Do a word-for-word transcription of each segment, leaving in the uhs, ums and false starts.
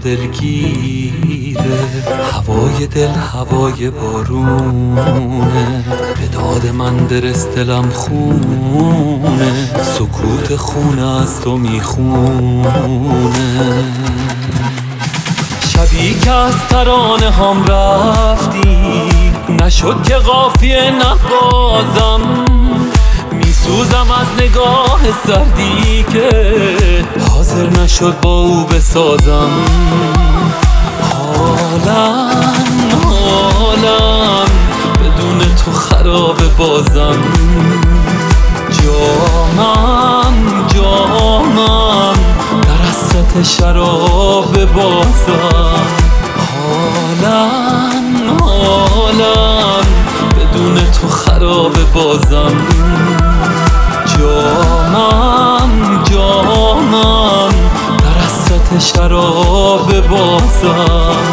دلگیره، هوای دل هوای بارونه، به داد من برس دلم خونه، سکوت خونه از تو میخونه. شبی که از ترانه هم رفتی، نشد که قافیه نبازم، میسوزم از نگاه سردی که حاضر نشد با او بسازم. حالم حالم بدون تو خراب بازم، جامم جامم در حسرت شراب بازم. حالم حالم بدون تو خراب بازم، جامم جامم در حسرت شراب بازم.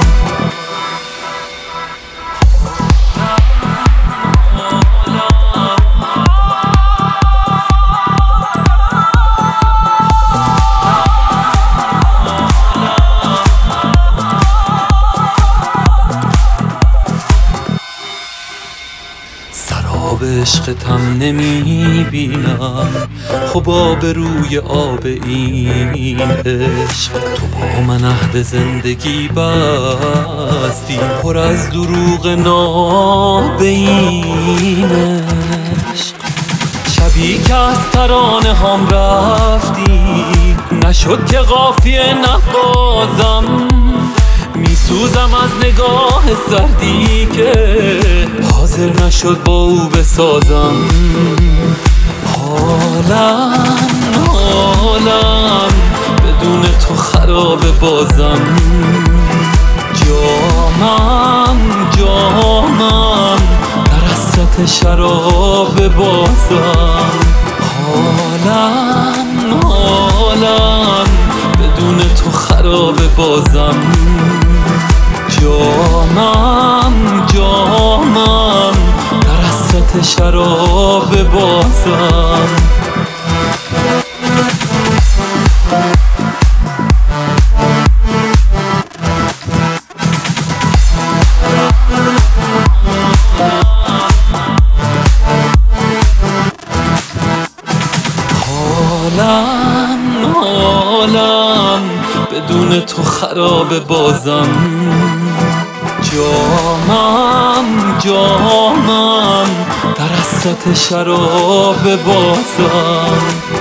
سراب عشقتم نمی بینم، حباب روی آب این عشق. تو با من عهد زندگی بستی، پر از دروغ ناب این عشق. شبی که از ترانه هم رفتی، نشد که قافیه نبازم، میسوزم از نگاه سردی که حاضر نشد با او بسازم. حالم حالم بدون تو خراب بازم، جامم جامم در حسرت شراب بازم. حالم حالم بدون تو خراب بازم، جامم جامم در حسرت شراب بازم. حالم حالم بدون تو خراب بازم، جامم جامم در حسرت شراب بازم.